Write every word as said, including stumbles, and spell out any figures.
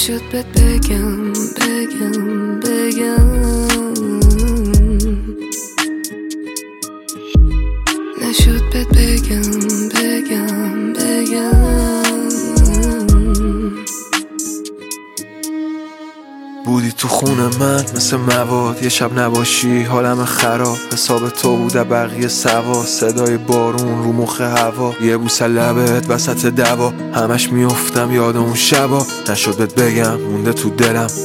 نشد بهت بگم بگم بگم نشد بهت بگم بگم بگم بودی تو خونه من مثل مواد، یه شب نباشی حالم خراب. حساب تو بوده بقیه سوا، صدای بارون رو مخ هوا، یه بوسه لبت وسط دوا، همش میافتم یاد اون شبا. نشد بهت بگم مونده تو دلم،